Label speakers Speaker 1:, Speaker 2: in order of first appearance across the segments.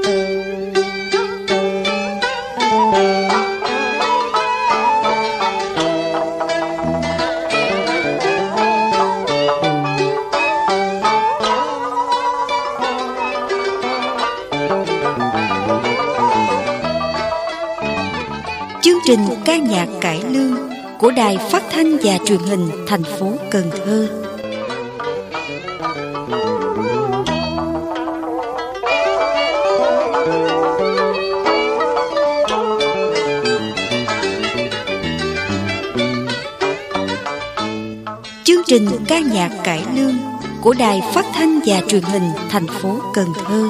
Speaker 1: Chương trình ca nhạc cải lương của Đài Phát thanh và Truyền hình thành phố Cần Thơ. Chương trình ca nhạc cải lương của Đài Phát thanh và Truyền hình thành phố Cần Thơ.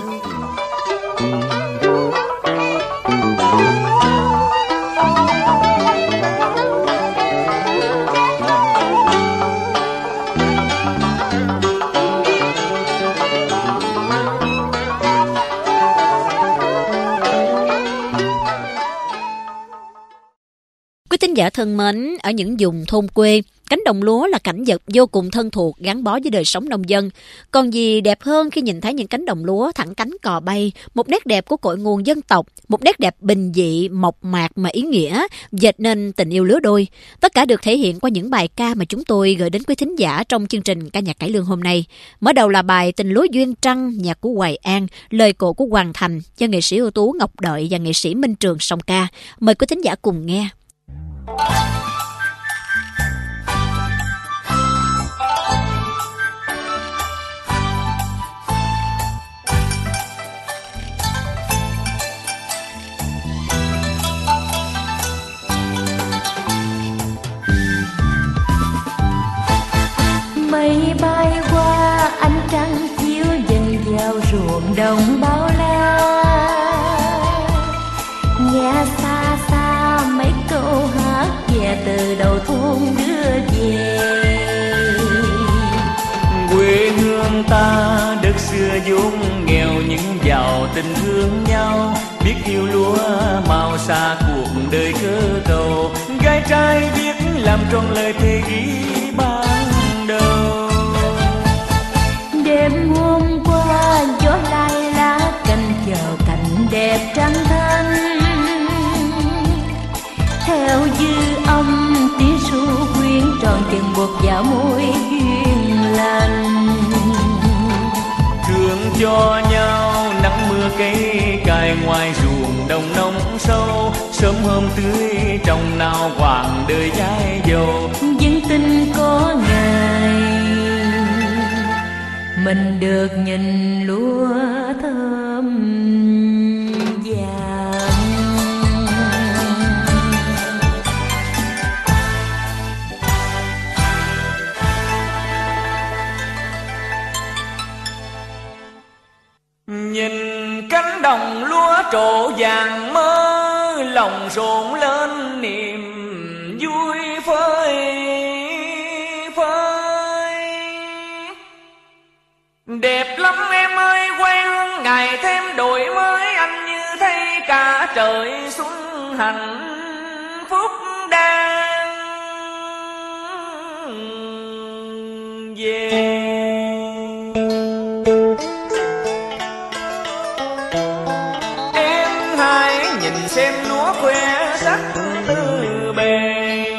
Speaker 2: Quý thính giả thân mến, ở những vùng thôn quê, cánh đồng lúa là cảnh vật vô cùng thân thuộc gắn bó với đời sống nông dân. Còn gì đẹp hơn khi nhìn thấy những cánh đồng lúa thẳng cánh cò bay, một nét đẹp của cội nguồn dân tộc, một nét đẹp bình dị, mộc mạc mà ý nghĩa, dệt nên tình yêu lứa đôi. Tất cả được thể hiện qua những bài ca mà chúng tôi gửi đến quý thính giả trong chương trình ca nhạc cải lương hôm nay. Mở đầu là bài Tình lúa duyên trăng, nhạc của Hoài An, lời cổ của Hoàng Thành, do nghệ sĩ ưu tú Ngọc Đợi và nghệ sĩ Minh Trường song ca. Mời quý thính giả cùng nghe.
Speaker 3: Mây bay qua ánh trăng chiếu dần vào ruộng đồng bao la, nghe xa xa mấy câu hát về từ đầu thôn đưa về.
Speaker 4: Quê hương ta đất xưa vốn nghèo nhưng giàu tình thương nhau, biết yêu lúa màu xa cuộc đời cơ cầu, gái trai biết làm tròn lời thề ghi ban đầu.
Speaker 3: Đêm hôm qua gió lai lá cành chờ cảnh đẹp trăng thanh, theo dư âm tiếng ru quyến tròn chừng buộc vào môi duyên lành.
Speaker 4: Thương cho nhau nắng mưa cây cài ngoài ruộng đồng nông sâu, sớm hôm tưới trong nào quảng đời dãi dầu.
Speaker 3: Dân tin có ngày mình được nhìn lúa thơm vàng.
Speaker 4: Nhìn cánh đồng lúa trổ vàng mơ, lòng rộn lên niềm vui phơi phới. Đẹp lắm em ơi quê hương ngày thêm đổi mới, anh như thấy cả trời xuân hạnh phúc đang về. Xem lúa khoe sắc từ bề,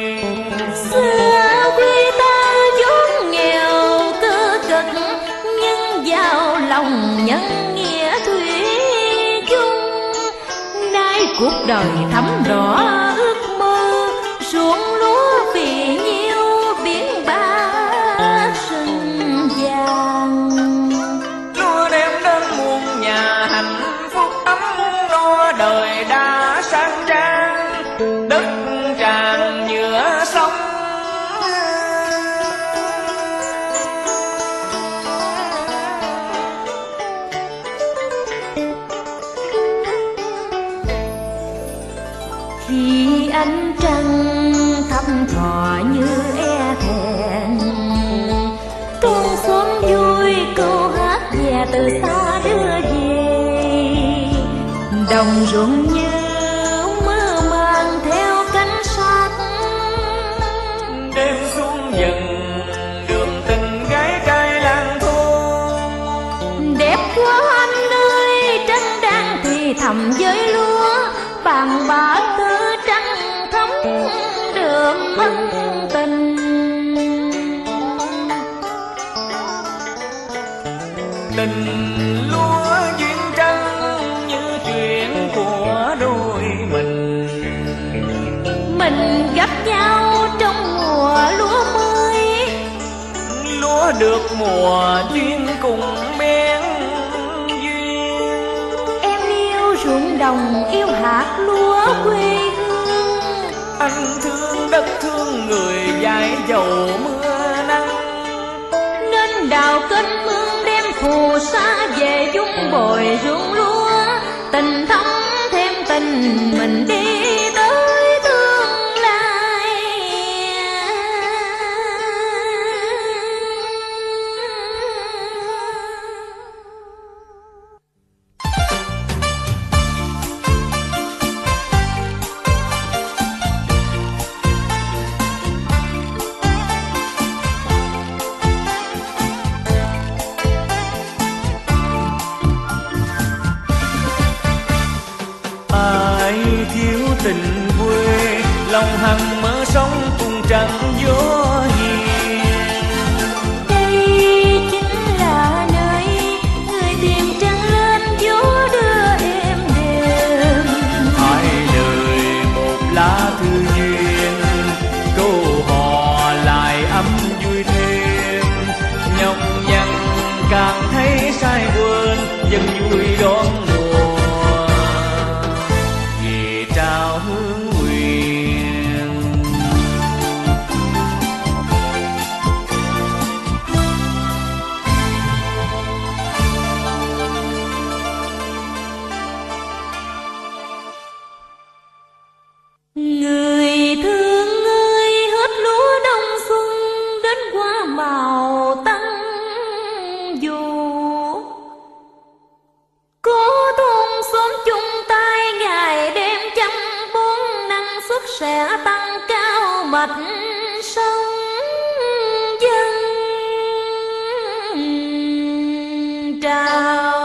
Speaker 3: xưa quê ta vốn nghèo cơ cực nhưng giàu lòng nhân nghĩa thủy chung. Nay cuộc đời thấm đỏ ước mơ, ruộng lúa vì nhiêu biển ba rừng vàng.
Speaker 4: lúa đem đến muôn nhà hạnh phúc ấm no, đời đã sang trang đất tràn nhựa sông.
Speaker 3: Khi ánh trăng thăm thọ như e thẹn, con xóm vui câu hát về từ xa đưa về. Đồng ruộng như mơ màng theo cánh sát,
Speaker 4: Đêm xuống dần đường tình gái trai làng thôn.
Speaker 3: đẹp quá anh ơi trăng đang thầm với lúa, bàn bạc tư trăng thấm đượm ân tình.
Speaker 4: Tình lúa duyên trăng như chuyện của đôi mình
Speaker 3: gặp nhau trong mùa lúa mới.
Speaker 4: Lúa được mùa duyên cùng bén duyên.
Speaker 3: Em yêu ruộng đồng, yêu hạt lúa quê hương.
Speaker 4: Anh thương đất thương người dãi dầu mưa nắng,
Speaker 3: nên đào kênh mương đem phù sa về dung bồi ruộng lúa. Tình thắm thêm tình mình đi tới tương lai.
Speaker 4: Ai thiếu tình quê, lòng hằng mơ sống cùng trăng gió hiền.
Speaker 3: Đây chính là nơi người tìm trăng lên gió đưa em đêm.
Speaker 4: Hai lời một lá thư duyên, câu hò lại ấm vui thêm. Nhọc nhằn càng thấy sai quên, dân vui đón mùa về trao hương nguyện.
Speaker 3: Người thương ơi, hết lúa đông xuân đến qua màu tăng dù. Có thôn xóm chung tay ngày đêm chăm bón, năng suất sẽ tăng cao mạch sống dân trào.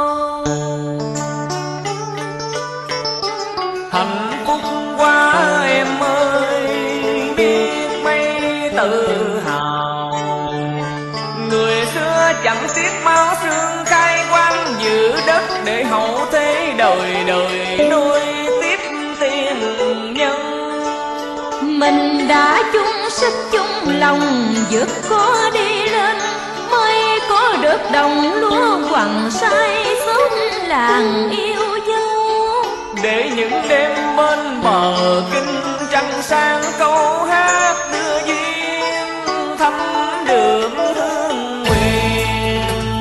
Speaker 4: Hạnh phúc quá em ơi, biết mấy tự hào. Người xưa chẳng xiết máu xương khai quang, giữ đất để hậu thế đời đời nuôi tiếp tiền nhân.
Speaker 3: Mình đã chung sức chung lòng, vượt khó đi lên, mới có được đồng lúa quằn say xóm làng yêu dấu.
Speaker 4: Để những đêm bên bờ kinh trăng sang câu hát đưa duyên thắm đượm hương nguyện.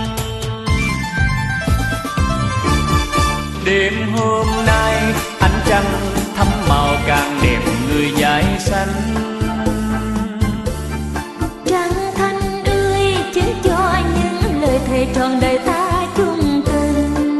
Speaker 4: Đêm hôm nay ánh trăng thắm màu càng đẹp người dải xanh.
Speaker 3: Trăng thanh ơi, chứng cho những lời thề trọn đời ta chung tình.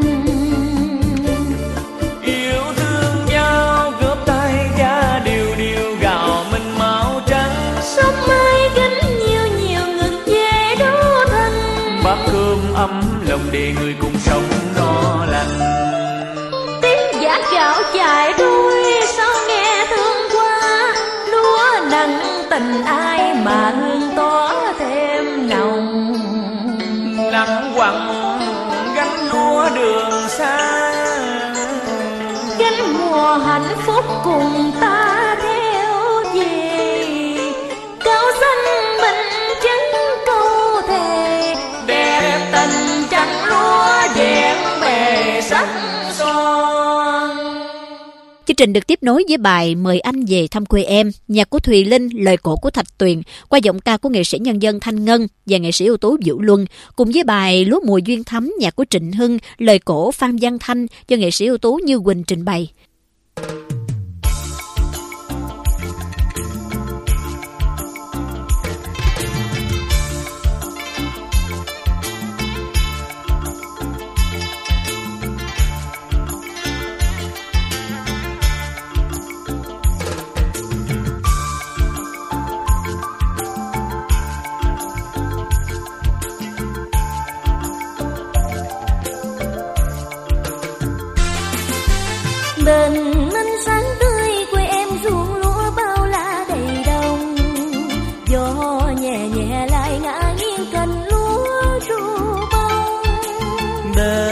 Speaker 4: Yêu thương nhau góp tay giá điều điều gạo mình màu trắng.
Speaker 3: Sớm mai gánh nhiều nhiều ngực về đô thành.
Speaker 4: Bát cơm ấm lòng để người cùng sống no lành.
Speaker 3: Tiếng giả gạo dài đuôi sao nghe thương quá. Lúa nặng tình ai mà hương tỏ thêm nồng.
Speaker 4: Nắng quặng gánh lúa đường xa,
Speaker 3: Gánh mùa hạnh phúc cùng ta theo về. Cao xanh bình chứng câu thề, đẹp tình trăng lúa vẹn bề sắc son.
Speaker 2: Chương trình được tiếp nối với bài Mời Anh Về Thăm Quê Em, nhạc của Thùy Linh, lời cổ của Thạch Tuyền, qua giọng ca của nghệ sĩ nhân dân Thanh Ngân và nghệ sĩ ưu tú Vũ Luân, cùng với bài Lúa Mùa Duyên Thắm, nhạc của Trịnh Hưng, lời cổ Phan Văn Thanh do nghệ sĩ ưu tú Như Quỳnh trình bày.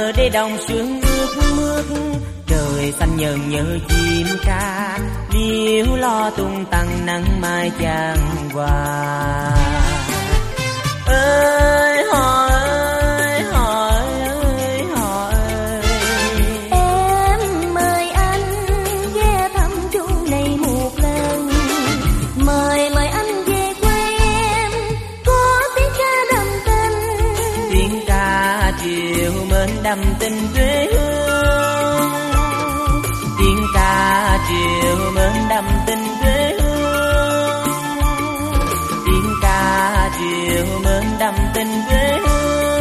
Speaker 5: giờ đây đồng sương ướt mướt, trời xanh nhờn nhớ chim ca, liễu lo tung tăng nắng mai chan hòa. Ơi họ ơi, họ ơi, họ ơi.
Speaker 3: Em mời anh ghé thăm chung này một lần, mời anh về quê em, có tiếng ca đậm tình.
Speaker 5: Tiếng ca chiều mến đậm tình quê hương, tiếng ca chiều mến đậm tình quê hương, tiếng ca chiều mến đậm tình quê hương.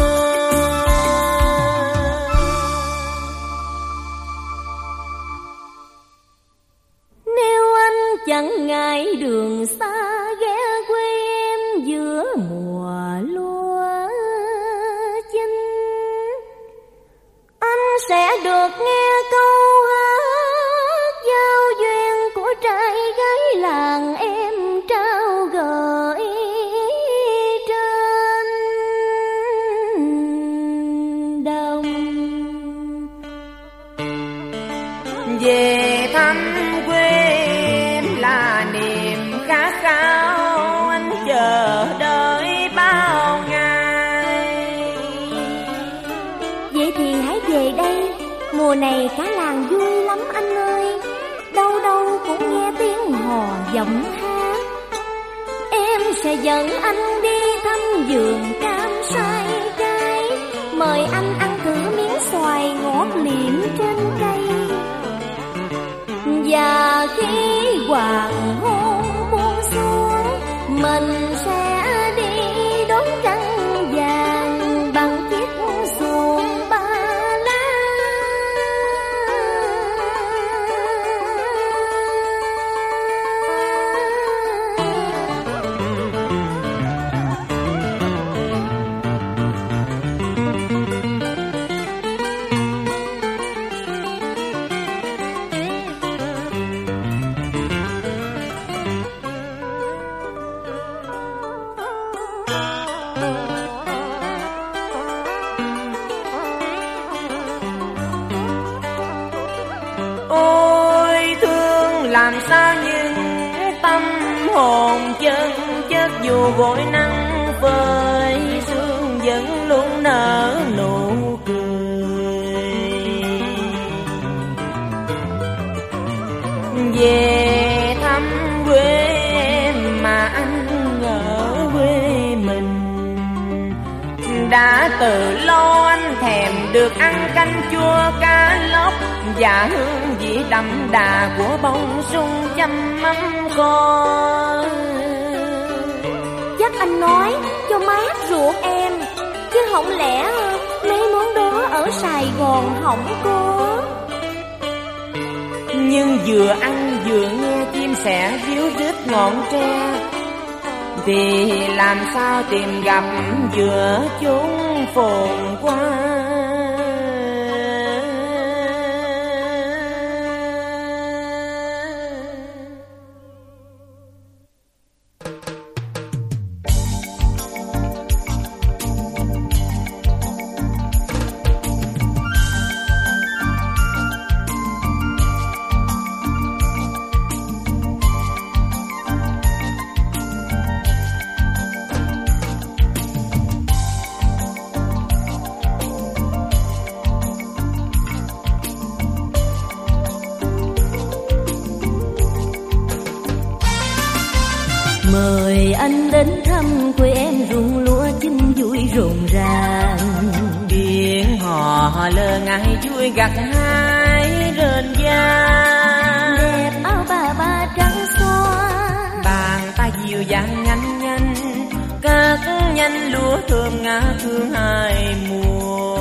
Speaker 3: Nếu anh chẳng ngại đường xa ghé quê em giữa mùa lúa chín, anh sẽ được nghe câu hát giao duyên của trai gái làng em trao gửi trên đồng.
Speaker 5: Về thăm quê em là niềm khát khao, anh chờ đợi bao ngày.
Speaker 3: Vậy thì hãy về đây, mùa này cả làng vui lắm anh ơi, đâu đâu cũng nghe tiếng hò giọng hát. Em sẽ dẫn anh đi thăm vườn cam sai trái, mời anh ăn thử miếng xoài ngọt liệm trên cây. Và khi hoàng hôn buông xuống, mình sẽ đi đón trăng vàng bằng chiếc xuồng ba lá.
Speaker 5: Ôi thương làm sao nhưng tâm hồn chân chất, dù vội nắng phơi sương vẫn luôn nở nụ cười. Về thăm quê em mà anh ở quê mình, đã từ lâu anh thèm được ăn canh chua cá lóc và hương vị đậm đà của bông sung chăm mắm kho.
Speaker 3: Chắc anh nói cho mát ruột em, chứ không lẽ mấy món đó ở Sài Gòn không có.
Speaker 5: Nhưng vừa ăn vừa nghe chim sẻ ríu rít ngọn tre, thì làm sao tìm gặp giữa chốn phồn hoa.
Speaker 3: Mời anh đến thăm quê em, ruộng lúa chín vui rộn ràng.
Speaker 5: Tiếng hò lơ ngại vui gặt hái rền vang.
Speaker 3: Đẹp áo bà trắng xóa,
Speaker 5: Bàn tay dịu dàng nhanh nhanh, cắt nhanh lúa thơm ngát hương hai mùa.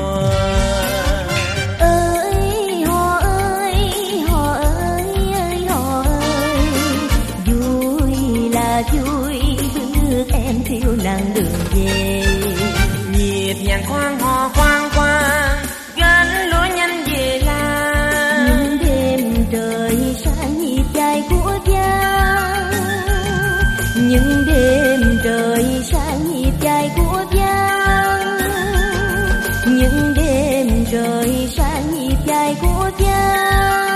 Speaker 3: ơi hò ơi, hò ơi ơi hò ơi, vui là vui bước em phiêu nắng đường về.
Speaker 5: Nhịp nhàng khoan hò khoan khoan, gánh lúa nhanh về làng.
Speaker 3: Những đêm trời xa nhịp dài của vang, những đêm trời xa nhịp dài của vang. dài của cha.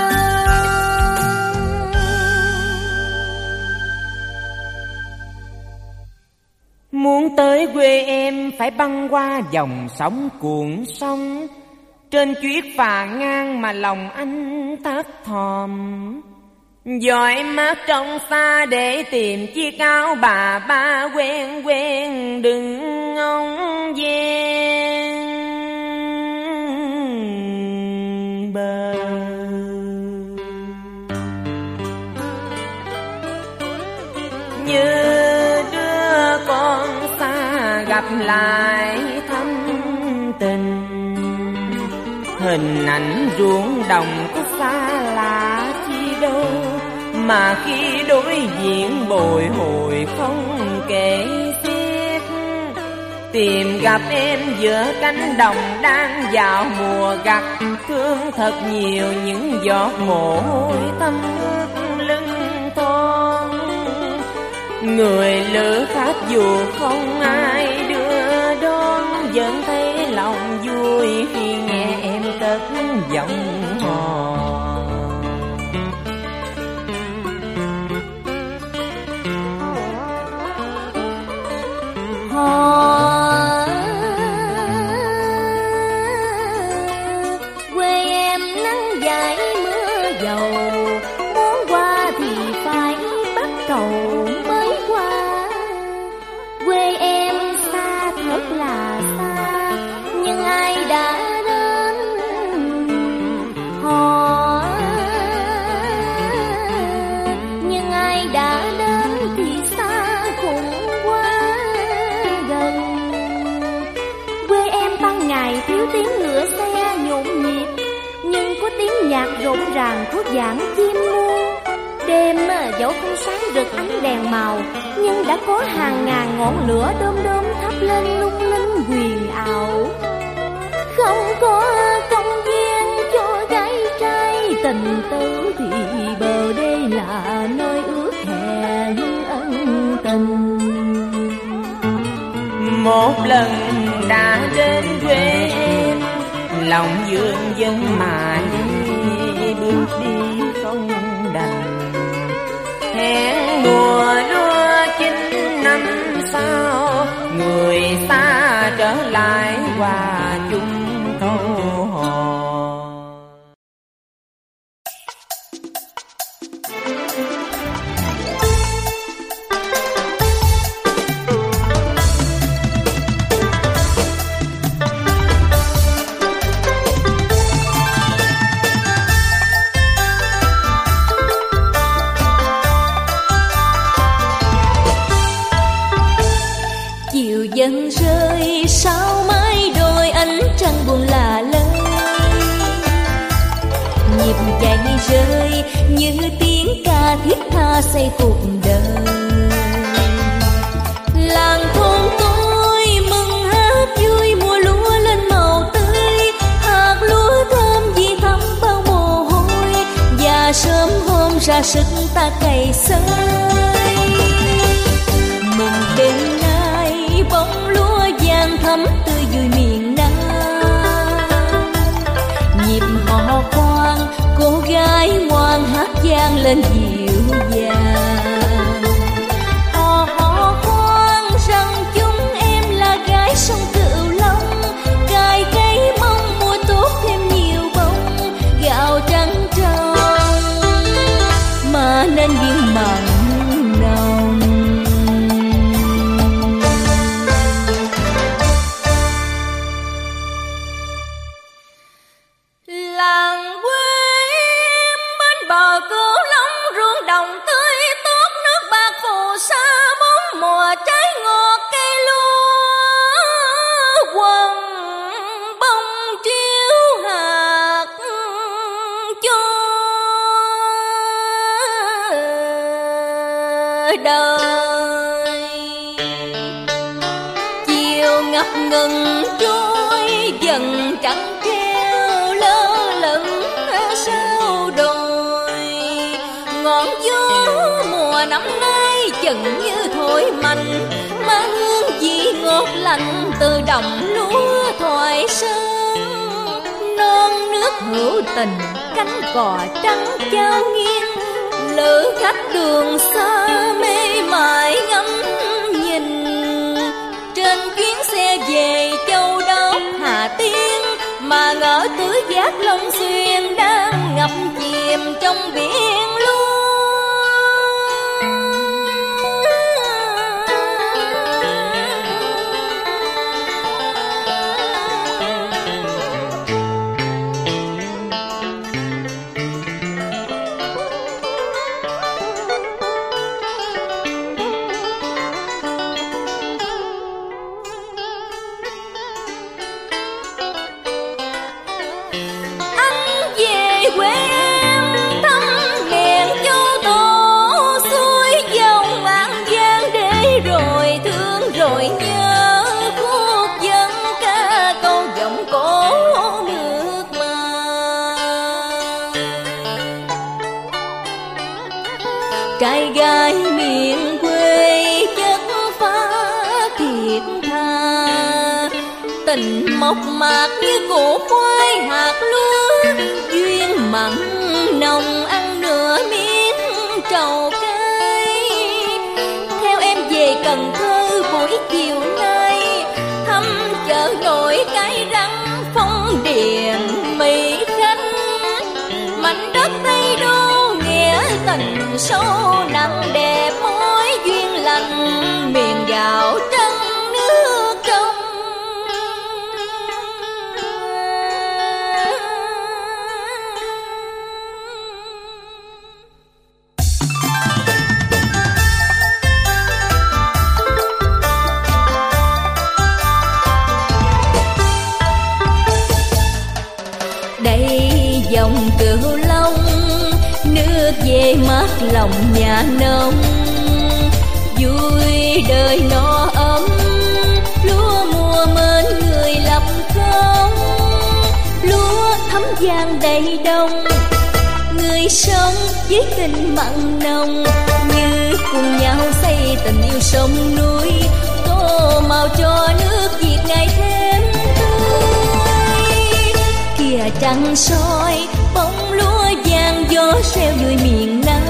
Speaker 5: Muốn tới quê em phải băng qua dòng sóng cuộn sông, trên chuyết phà ngang mà lòng anh thất thòm. Dõi mắt trong xa để tìm chiếc áo bà ba quen quen đừng ngóng ven bờ. Như đứa con xa gặp lại thâm tình, hình ảnh ruộng đồng có xa lạ chi đâu, mà khi đối diện bồi hồi không kể xiết. Tìm gặp em giữa cánh đồng đang vào mùa gặt, thương thật nhiều những giọt mồ hôi thấm ướt lưng thon. Người lữ khách dù không ai đưa đón, vẫn thấy lòng vui khi nghe em cất giọng hò.
Speaker 3: Quê em nắng dãi mưa dầu, muốn qua thì phải bắt cầu mới qua. Quê em xa thật là xa, nhưng ai đã đến hò. Nhưng ai đã đến thì xa cũng quá gần. Quê em ban ngày thiếu tiếng ngựa xe nhộn nhịp, nhưng có tiếng nhạc rộn ràng của dãn chim muôn. Đêm dẫu không sáng rực ánh đèn màu, nhưng đã có hàng ngàn ngọn lửa đom đóm thắp lên lung linh huyền ảo. Không có công viên cho gái trai tình tứ, thì bờ đê là nơi ước hẹn ân tình.
Speaker 5: Một lần đã đến quê em, lòng dương dân mãi bước đi không đành. Hẹn mùa lúa chín năm sau, người xa trở lại hòa chung câu hò.
Speaker 3: Dần rơi sau mái đôi ánh trăng buồn lạ lơi, nhịp chạy rơi như tiếng ca thiết tha xây cuộc đời. Làng thôn tôi mừng hát vui, mùa lúa lên màu tươi, hạt lúa thơm vì thấm bao mồ hôi, và sớm hôm ra sức ta cày xới. Mừng đêm bông lúa vàng thắm tươi vui miền Nam, nhịp hò khoan cô gái ngoan hát vang lên dịu dàng. Hò khoan rằng chúng em là gái sông Cửu Long, cài cây mong mùa tốt thêm nhiều bông, gạo trắng trong mà nên viên mặn nồng. Chiều ngập ngừng trôi dần trắng treo lơ lửng sao đồi. Ngọn gió mùa năm nay chừng như thổi mạnh, mang hương vị ngọt lành từ đồng lúa thoại sơn. Non nước hữu tình, cánh cò trắng trao nghiêng. Lữ khách đường xa mê mải ngắm nhìn, trên chuyến xe về Châu Đốc Hà Tiên, mà ngỡ tứ giác Long Xuyên đang ngập chìm trong biển lúa. Trai gái miền quê chất phá thiệt tha, tình mộc mạc như củ khoai hạt lúa, duyên mặn nồng ăn nửa miếng trầu cay. Theo em về Cần Thơ buổi chiều nay, thăm chợ nổi Cái Răng Phong Điền Mỹ Khánh, mảnh đất Tây Đô nghĩa tình sâu nặng đẹp mối duyên lành, miền gạo trắng nước trong. Đây dòng Cửu Long, nước về mát lòng nhà nông, vui đời no ấm, lúa mùa mến người lập công. Lúa thấm vàng đầy đồng, người sống với tình mặn nồng, như cùng nhau xây tình yêu sông núi, tô màu cho nước Việt ngày thêm tươi. Kìa trăng soi bóng lúa vàng, gió reo vui miền Nam.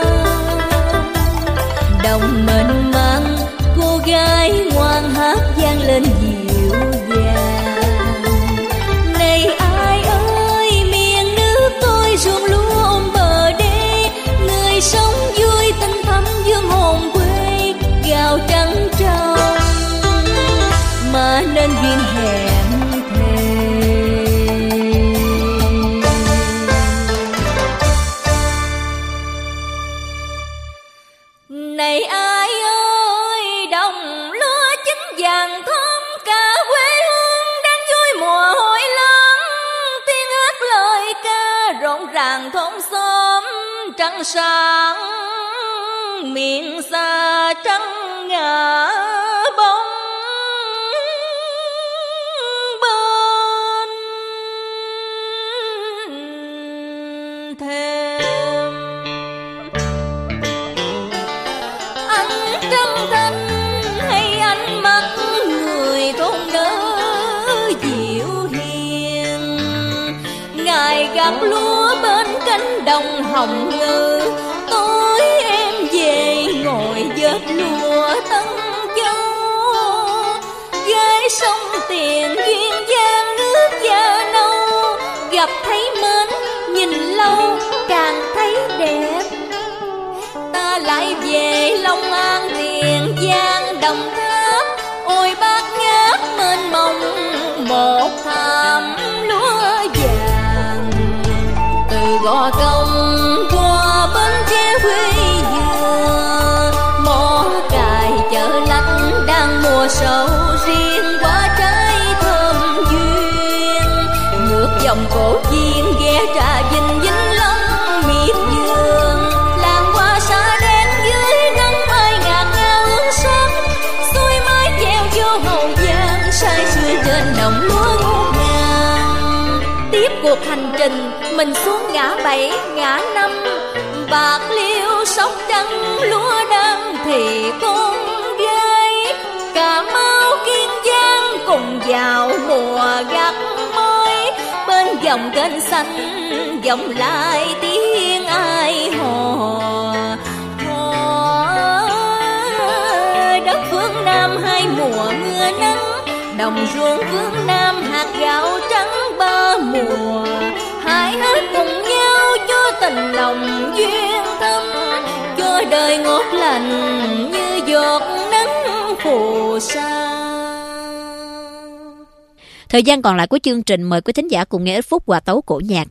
Speaker 3: Đồng mênh mang cô gái ngoan hát vang lên dịu dàng. Này ai ơi miền nước tôi ruộng lúa ôm bờ đê, người sống vui tình thắm dương hồn quê, gạo trắng trong mà nên duyên hẹn thề. Này ai ơi đồng lúa chín vàng thơm, cả quê hương đang vui mùa hội lớn, tiếng hát lời ca rộn ràng thôn xóm. Trăng sáng miền xa trăng ngả bóng bên thêm. Anh trăng thanh hay anh mắt người thôn nỡ dịu hiền, ngày gặp lúa bên cánh đồng hồng ngư, tối em về ngồi vớt lúa Tân Châu. Ghé sông Tiền duyên dáng nước da nâu, gặp thấy mến nhìn lâu càng thấy đẹp. Ta lại về Long An Tiền Giang Đồng Tháp, ôi bát ngát mênh mông một thảm lúa vàng. Từ Gò Công qua Bến Tre quê dừa, mỏ cài chợ lách đang mùa sầu riêng, quả trái thơm duyên. Ngược dòng cổ chiên ghé Trà Vinh Vĩnh Long miệt vườn, làng hoa xa đen dưới nắng mai ngạt ngào hương sắc, xuôi mái treo vô Hậu Giang say sưa trên đồng lúa ngút ngàn. Tiếp cuộc hành trình mình xuống ngã 7 ngã 5, Bạc Liêu Sóc Trăng lúa đang thì con gái, Cà Mau Kiên Giang cùng vào mùa gặt mới, bên dòng kênh xanh vọng lại tiếng ai hò. Đất phương Nam hai mùa mưa nắng, đồng ruộng phương Nam hạt gạo trắng ba mùa. Hãy hát cùng nhau cho tình lòng duyên thâm, cho đời ngọt lành như giọt nắng phù sa.
Speaker 2: Thời gian còn lại của chương trình mời quý thính giả cùng nghe ít phút hòa tấu cổ nhạc.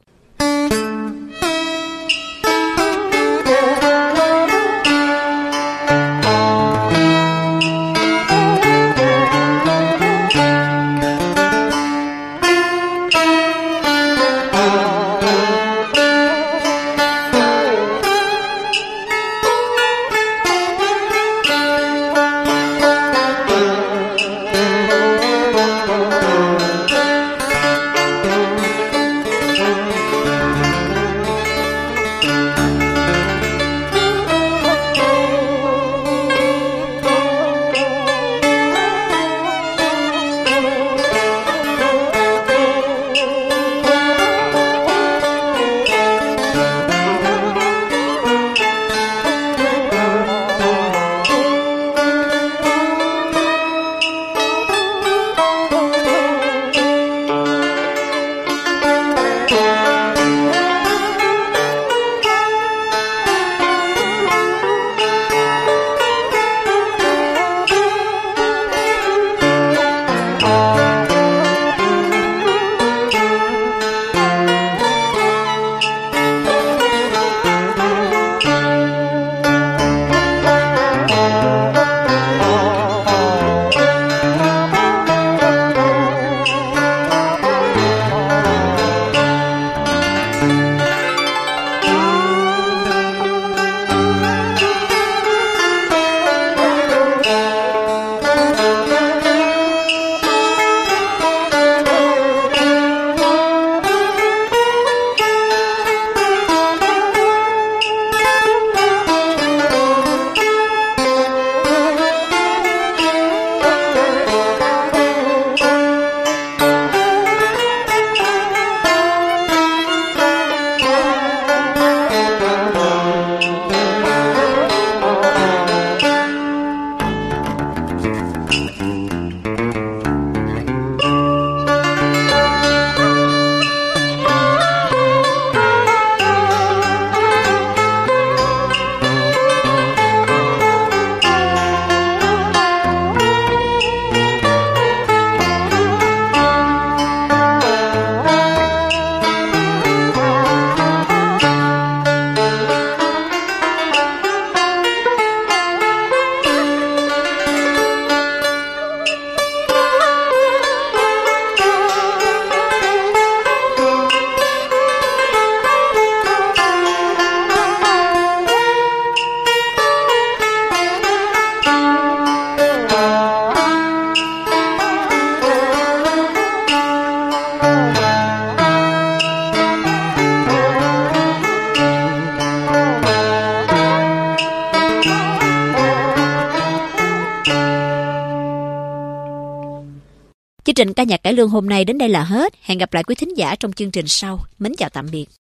Speaker 2: Chương trình ca nhạc cải lương hôm nay đến đây là hết. Hẹn gặp lại quý thính giả trong chương trình sau. Mến chào tạm biệt.